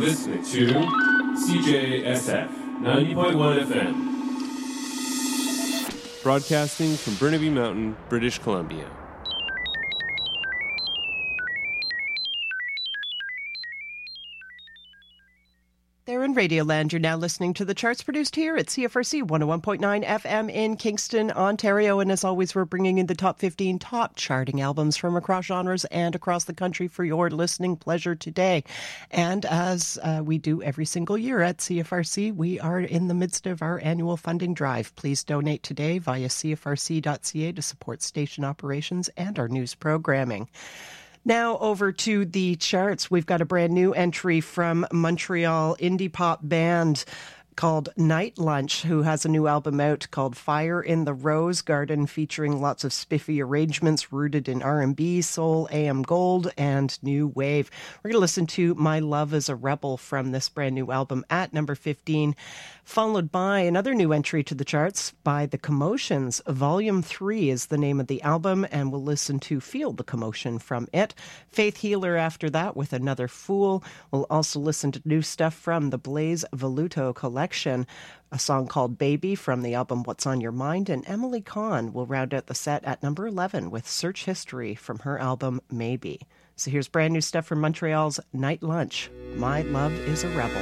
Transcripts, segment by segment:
listening to CJSF 90.1 FM. Broadcasting from Burnaby Mountain, British Columbia. There in Radioland, you're now listening to the charts produced here at CFRC 101.9 FM in Kingston, Ontario. And as always, we're bringing in the top 15 top charting albums from across genres and across the country for your listening pleasure today. And as we do every single year at CFRC, we are in the midst of our annual funding drive. Please donate today via cfrc.ca to support station operations and our news programming. Now over to the charts. We've got a brand new entry from Montreal indie pop band called Night Lunch, who has a new album out called Fire in the Rose Garden, featuring lots of spiffy arrangements rooted in R&B, soul, AM gold, and new wave. We're going to listen to My Love is a Rebel from this brand new album at number 15, followed by another new entry to the charts by The Commotions. Volume 3 is the name of the album, and we'll listen to Feel the Commotion from it. Faith Healer after that with Another Fool. We'll also listen to new stuff from the Blaze Voluto collection, a song called Baby from the album What's on Your Mind, and Emily Kahn will round out the set at number 11 with Search History from her album Maybe. So here's brand new stuff from Montreal's Night Lunch, My Love is a Rebel.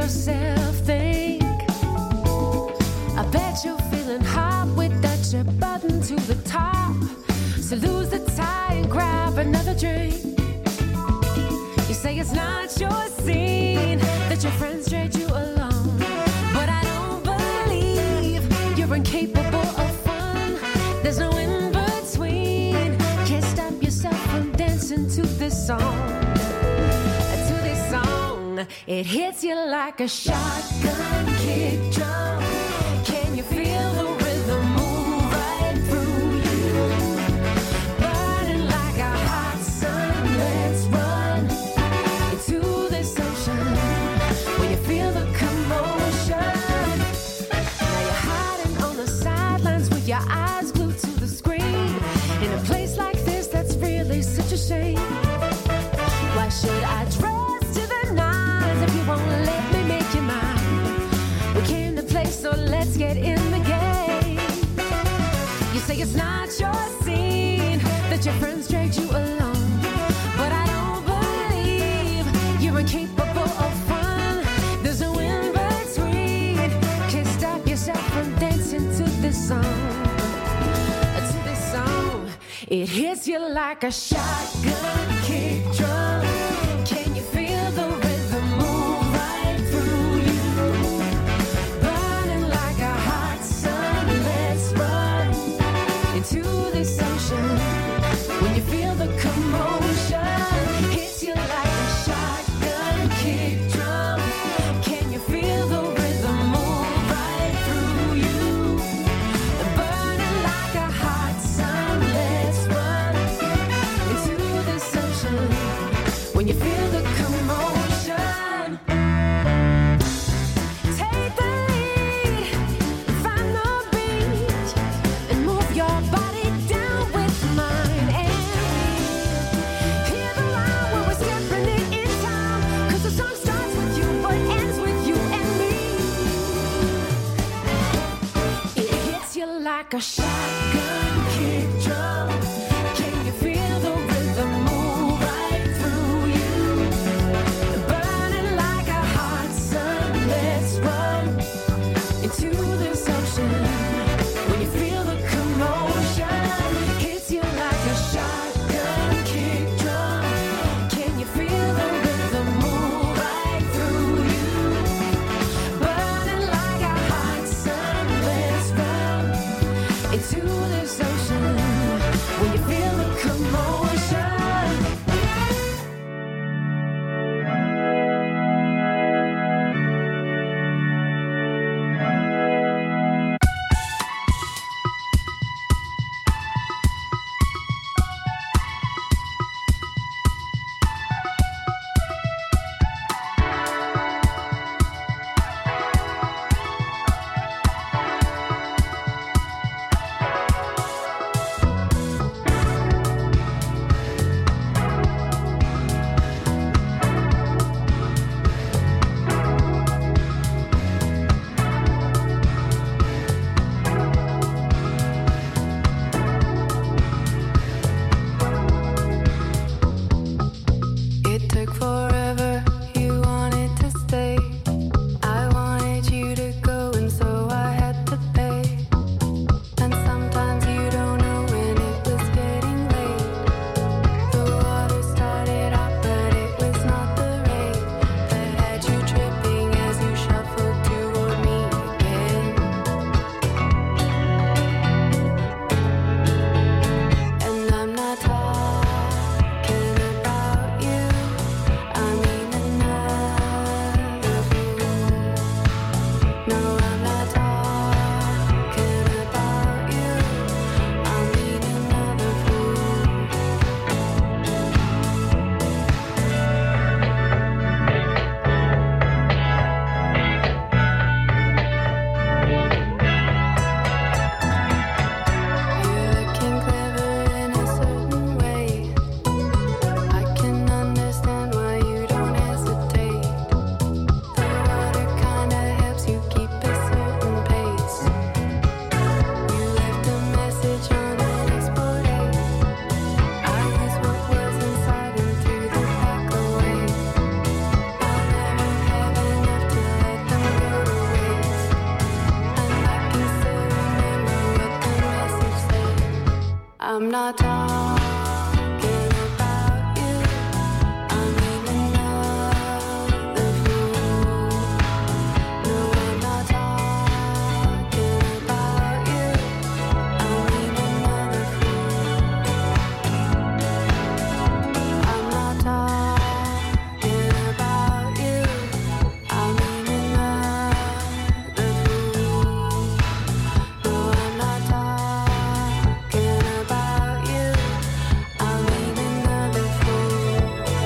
yourself think. I bet you're feeling hot with that your button to the top. So lose the tie and grab another drink. You say it's not your scene, that your friends drag you along. But I don't believe you're incapable of fun. There's no in between. Can't stop yourself from dancing to this song. To this song, it hits you like a shotgun kick drum. Can you feel the rhythm move right through you? Burning like a hot sun, let's run into this ocean. When you feel the commotion, now you're hiding on the sidelines with your eyes glued to the screen. In a place like this, that's really such a shame. Why should I dress to the nines if you won't let me make you mine? We came to play, so let's get in the game. You say it's not your scene, that your friends dragged you along. But I don't believe you're incapable of fun. There's no in between. Can't stop yourself from dancing to this song. To this song, it hits you like a shotgun kick drum. Can you feel the rhythm move right through you? Burning like a hot sun, let's run into this ocean. When you feel the commotion, hits you like a shotgun kick drum. Can you feel the rhythm move right through you? Burning like a hot sun, let's run into this ocean. When you feel the commotion, take the lead, find the beat, and move your body down with mine. And hear the line when we're stepping it in time. 'Cause the song starts with you but ends with you and me. It hits you like a shotgun kick drum. Can you feel the rhythm move right through you? Burning like a hot sun, let's run into this ocean. When you feel the commotion, hits you like a shotgun kick drum. Can you feel the rhythm move right through you? Burning like a hot sun, let's run into this ocean. I'm not talking about you. I mean another fool. No, I'm not talking about you. I mean another fool. I'm not talking about you. I mean another fool. No, I'm not talking about you. I mean another fool.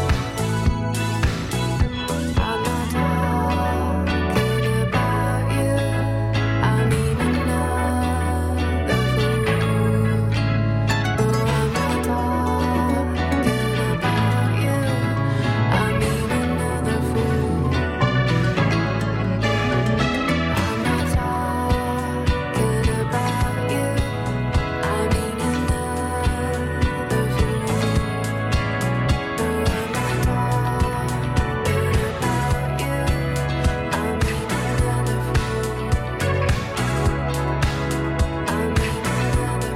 I'm not talking about you. I mean another fool. No, I'm not talking about you. I mean another fool. I'm not talking about you. I mean another fool. No, I'm not talking about you. I mean another fool. I mean another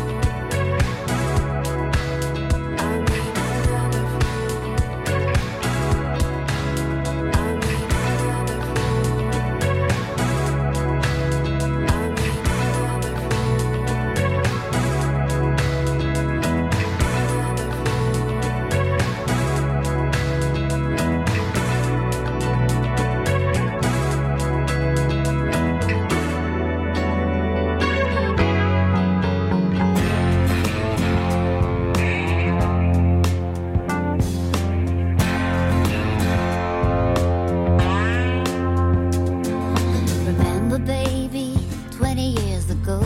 Remember, baby, 20 years ago,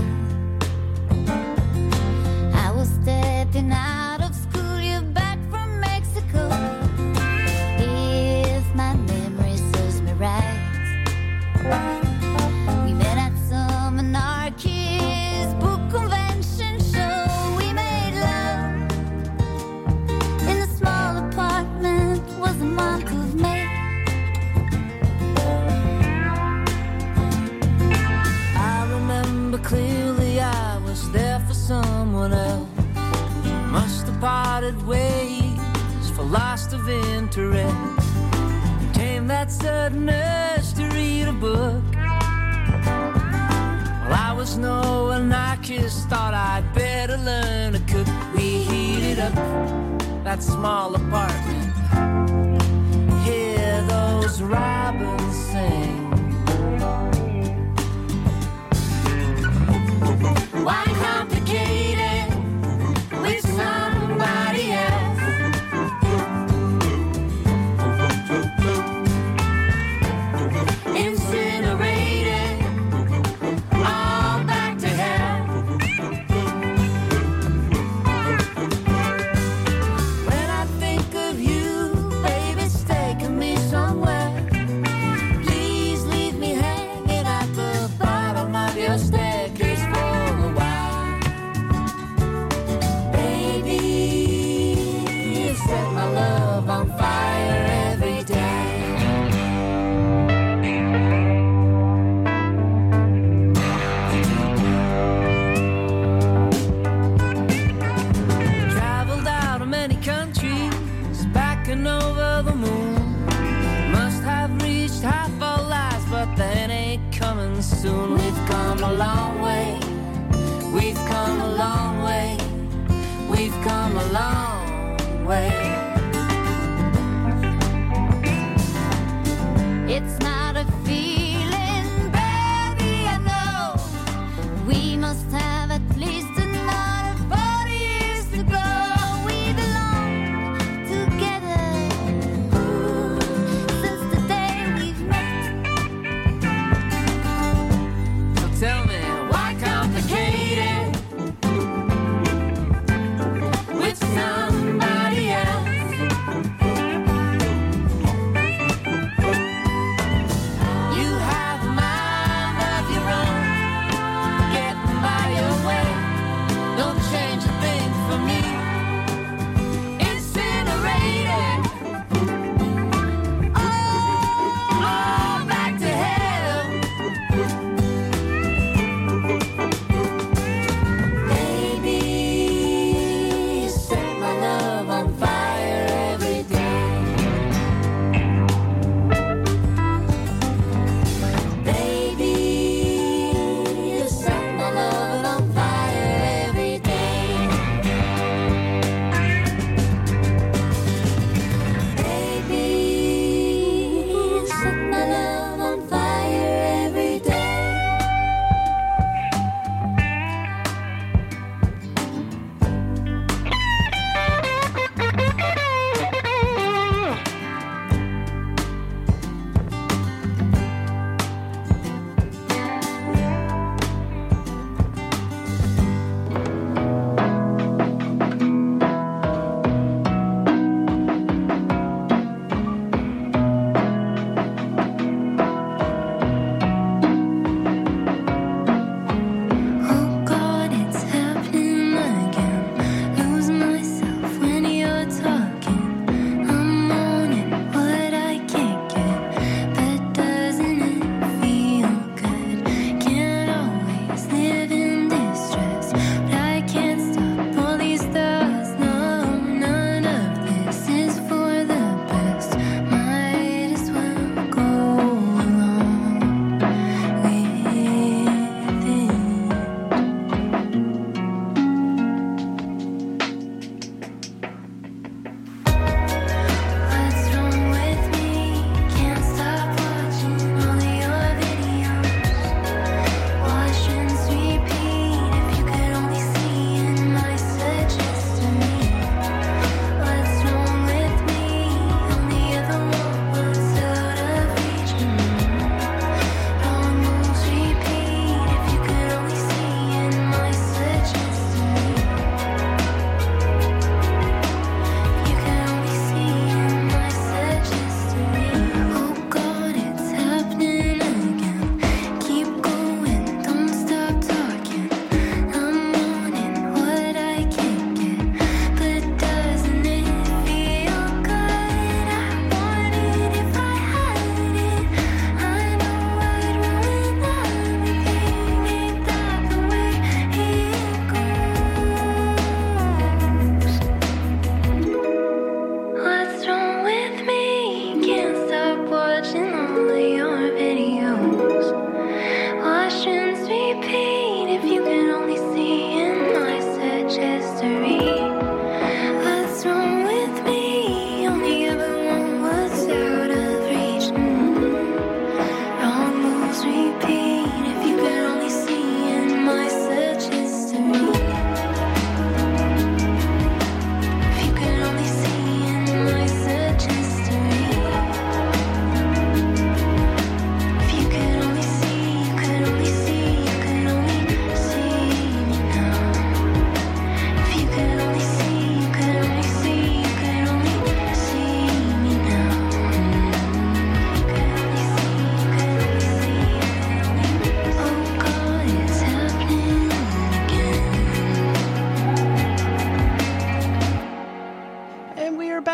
I was stepping out of school, you're back from Mexico. If my memory serves me right, we met at some anarchist book convention show. We made love in a small apartment, was the month of May. I remember clearly I was there for someone else. Must have parted ways for loss of interest. Came that sudden urge to read a book. Well, I was no anarchist, thought I'd better learn to cook. We heated up that small apartment. Hear those robins sing. Why complicate it with somebody else? Incinerate it all back to hell. When I think of you, baby, it's taking me somewhere. Please leave me hanging at the bottom of your staircase for a while. Baby, you set my love on fire every day. Traveled out of many countries, backing over the moon. Must have reached half our lives, but that ain't coming soon. We've come a long way. We've come a long way. We've come a long way. It's not a feeling, baby, I know. We must have at least another 40 years to go. We belong together since the day we've met. So tell me, why complicate it with somebody else?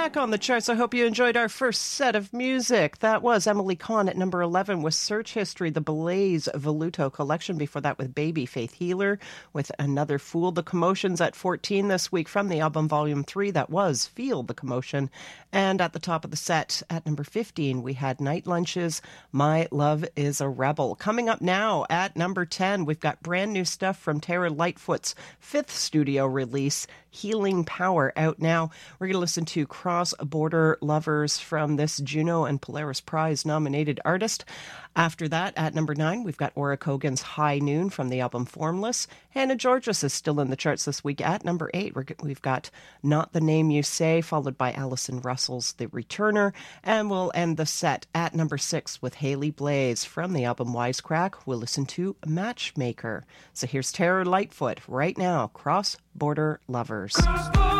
back on the charts. I hope you enjoyed our first set of music. That was Emily Kahn at number 11 with Search History, the Blaze Voluto collection. Before that with Baby Faith Healer with Another Fool. The Commotions at 14 this week from the album Volume 3. That was Feel the Commotion. And at the top of the set at number 15, we had Night Lunches, My Love is a Rebel. Coming up now at number 10, we've got brand new stuff from Tara Lightfoot's 5th studio release, Healing Power, out now. We're going to listen to Cross Border Lovers from this Juno and Polaris Prize nominated artist. After that, at number 9, we've got Ora Kogan's High Noon from the album Formless. Hannah Georges is still in the charts this week at number 8. We've got Not the Name You Say, followed by Alison Russell's The Returner. And we'll end the set at number 6 with Haley Blaze from the album Wisecrack. We'll listen to Matchmaker. So here's Tara Lightfoot right now, Cross Border Lovers. Cross-border